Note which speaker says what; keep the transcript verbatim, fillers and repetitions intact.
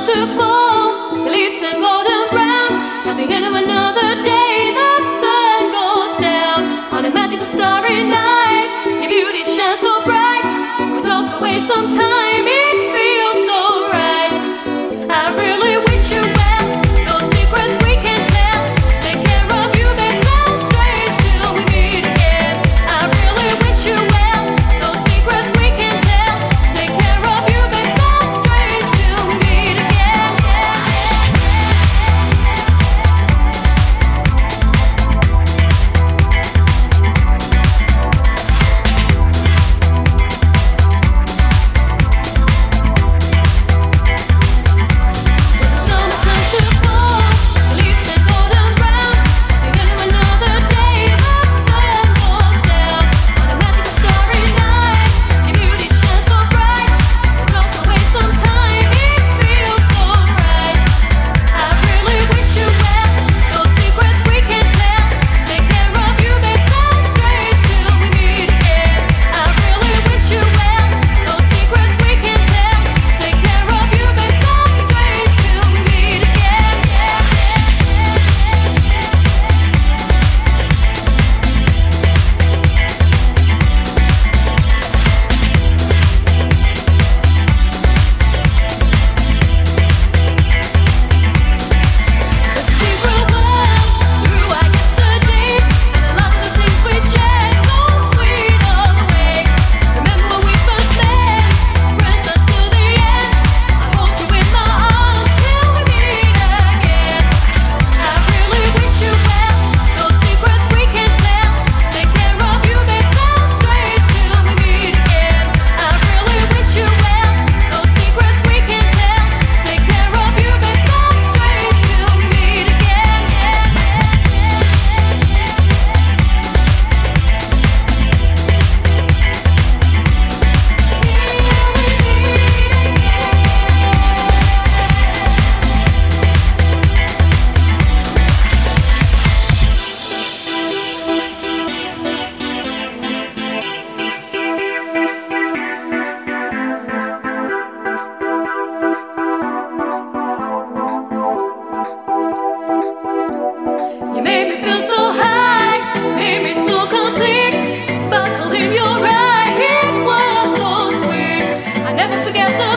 Speaker 1: to fall, the leaves turn golden brown. At the end of another day, the sun goes down. On a magical starry night, your beauty shines so bright. It results away sometime, it feels so right. I really wish you well, those secrets we can tell. Take care of you, babe, sounds strange till we meet again. I really wish you well, those secrets we can tell. Take care of you, babe, sounds strange till we meet again. You made me feel so high, made me so complete. Sparkle in your eye, it was so sweet. I never forget the